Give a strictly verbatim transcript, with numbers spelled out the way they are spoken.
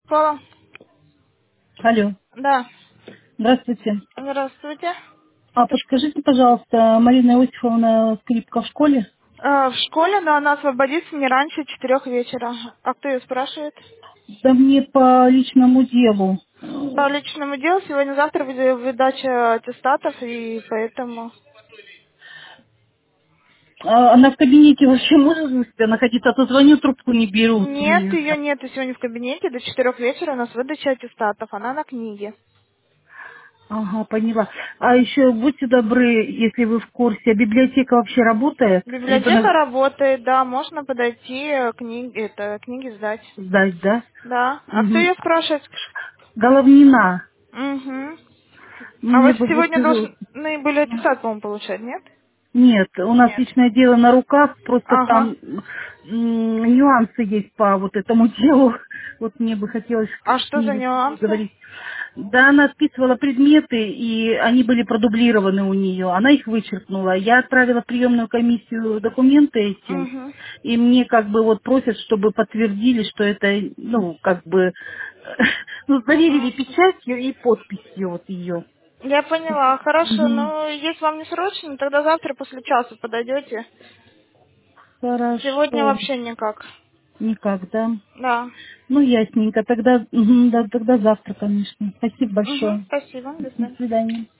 Школа? Алло, Да. здравствуйте. Здравствуйте. А подскажите, пожалуйста, Марина Иосифовна, скрипка в школе? Э, в школе, но она освободится не раньше четырех вечера. А кто ее спрашивает? Да мне по личному делу. По личному делу сегодня-завтра выда- выдача аттестатов, и поэтому... А она в кабинете вообще может находиться, а то звоню, трубку не берут. Нет, Мне. ее нету сегодня в кабинете. До четырех вечера у нас выдача аттестатов. Она на книге. Ага, поняла. А еще будьте добры, если вы в курсе, а библиотека вообще работает? Либо Библиотека на... работает, да, можно подойти, э, книги, это, книги сдать. сдать, да? Да. А кто Угу. ее спрашивает? Головнина. Угу. А вы Мне бы, будьте сегодня добры. должны были аттестат, по-моему, получать, нет? Нет, у нас Нет. личное дело на руках, просто Ага. там м, нюансы есть по вот этому делу. Вот мне бы хотелось А с что за ней нюансы? поговорить. Да, она списывала предметы, и они были продублированы у нее. Она их вычеркнула. Я отправила в приемную комиссию документы эти, Угу. и мне как бы вот просят, чтобы подтвердили, что это, ну, как бы, ну, заверили печатью и подписью вот ее. Я поняла. Хорошо, Мгм. но если вам не срочно, тогда завтра после часа подойдете. Сегодня Хорошо. вообще никак. Никогда. Да. Ну, ясненько. Тогда, мгм, да, тогда завтра, конечно. Спасибо Угу. большое. Спасибо. До До свидания. свидания.